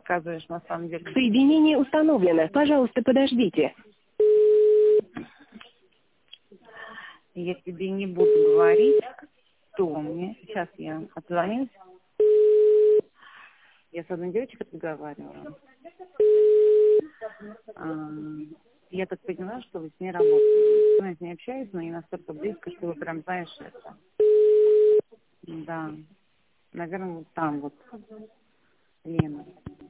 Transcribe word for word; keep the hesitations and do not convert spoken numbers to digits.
показываешь на самом деле. Соединение установлено. Пожалуйста, подождите. Я тебе не буду говорить, кто мне. Сейчас я отзвонюсь. Я с одной девочкой разговаривала. А, я так поняла, что вы с ней работаете. Я с ней общаюсь, но не настолько близко, что вы прям знаешь это. Да. Наверное, вот там вот. Лена.